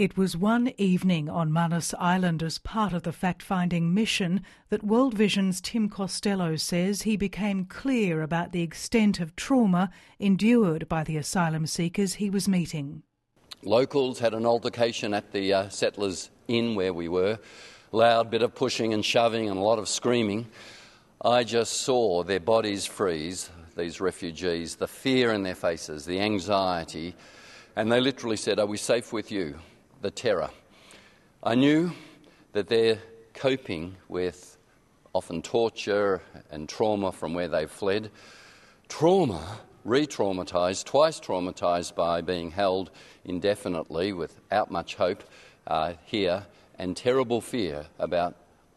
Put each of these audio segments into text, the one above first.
It was one evening on Manus Island as part of the fact-finding mission that World Vision's Tim Costello says he became clear about the extent of trauma endured by the asylum seekers he was meeting. Locals had an altercation at the Settlers Inn where we were. Loud bit of pushing and shoving and a lot of screaming. I just saw their bodies freeze, these refugees, the fear in their faces, the anxiety, and they literally said, "Are we safe with you?" The terror. I knew that they're coping with often torture and trauma from where they've fled. Trauma, re-traumatised, twice traumatised by being held indefinitely without much hope here, and terrible fear about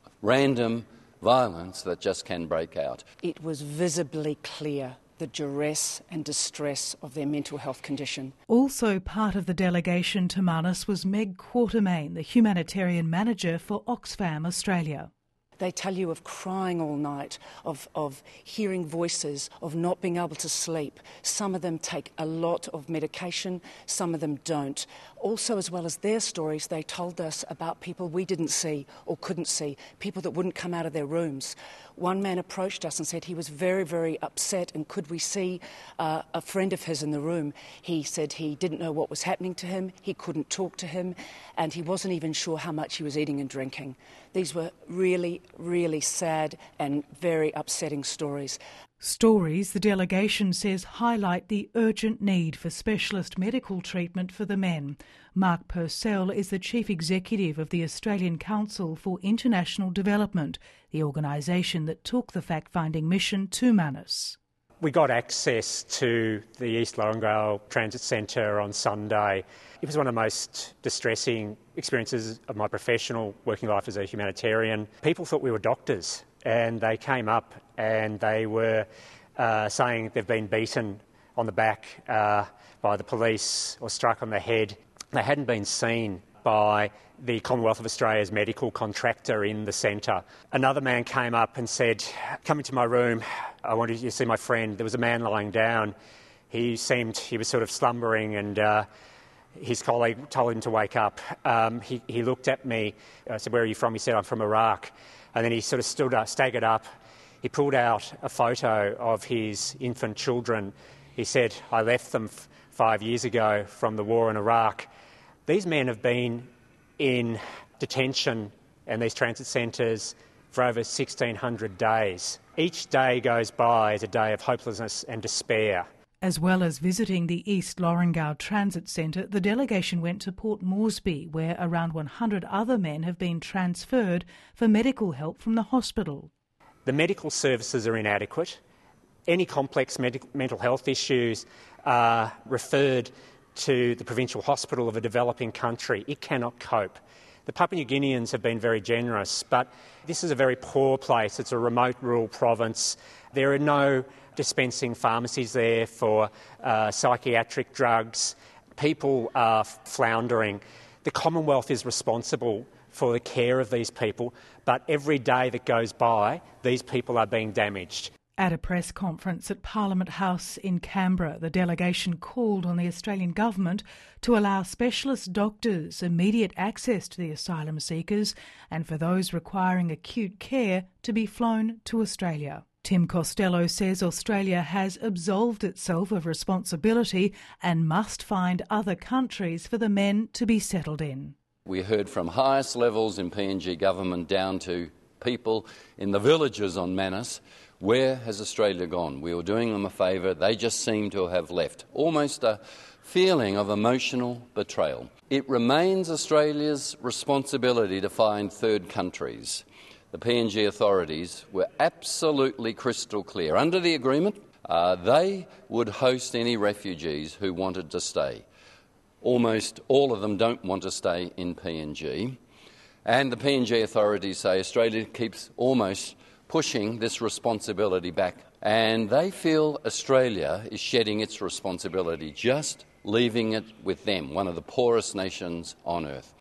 random violence that just can break out. It was visibly clear the duress and distress of their mental health condition. Also part of the delegation to Manus was Meg Quatermain, the humanitarian manager for Oxfam Australia. They tell you of crying all night, of hearing voices, of not being able to sleep. Some of them take a lot of medication, some of them don't. Also, as well as their stories, they told us about people we didn't see or couldn't see, people that wouldn't come out of their rooms. One man approached us and said he was very, very upset and could we see a friend of his in the room. He said he didn't know what was happening to him, he couldn't talk to him, and he wasn't even sure how much he was eating and drinking. These were really, really sad and very upsetting stories. Stories, the delegation says, highlight the urgent need for specialist medical treatment for the men. Mark Purcell is the Chief Executive of the Australian Council for International Development, the organisation that took the fact-finding mission to Manus. We got access to the East Lorengale Transit Centre on Sunday. It was one of the most distressing experiences of my professional working life as a humanitarian. People thought we were doctors, and they came up and they were saying they've been beaten on the back by the police or struck on the head. They hadn't been seen by the Commonwealth of Australia's medical contractor in the centre. Another man came up and said, "Come into my room, I wanted you to see my friend." There was a man lying down. He was sort of slumbering, and his colleague told him to wake up. He looked at me. I said, "Where are you from?" He said, "I'm from Iraq." And then he sort of staggered up. He pulled out a photo of his infant children. He said, "I left them 5 years ago from the war in Iraq." These men have been in detention and these transit centres for over 1,600 days. Each day goes by as a day of hopelessness and despair. As well as visiting the East Lorengale Transit Centre, the delegation went to Port Moresby, where around 100 other men have been transferred for medical help from the hospital. The medical services are inadequate. Any complex mental health issues are referred to the provincial hospital of a developing country. It cannot cope. The Papua New Guineans have been very generous, but this is a very poor place. It's a remote rural province. There are no dispensing pharmacies there for psychiatric drugs. People are floundering. The Commonwealth is responsible for the care of these people, but every day that goes by, these people are being damaged. At a press conference at Parliament House in Canberra, the delegation called on the Australian government to allow specialist doctors immediate access to the asylum seekers and for those requiring acute care to be flown to Australia. Tim Costello says Australia has absolved itself of responsibility and must find other countries for the men to be settled in. We heard from highest levels in PNG government down to people in the villages on Manus. Where has Australia gone? We were doing them a favour. They just seem to have left. Almost a feeling of emotional betrayal. It remains Australia's responsibility to find third countries. The PNG authorities were absolutely crystal clear. Under the agreement, they would host any refugees who wanted to stay. Almost all of them don't want to stay in PNG. And the PNG authorities say Australia keeps almost pushing this responsibility back. And they feel Australia is shedding its responsibility, just leaving it with them, one of the poorest nations on earth.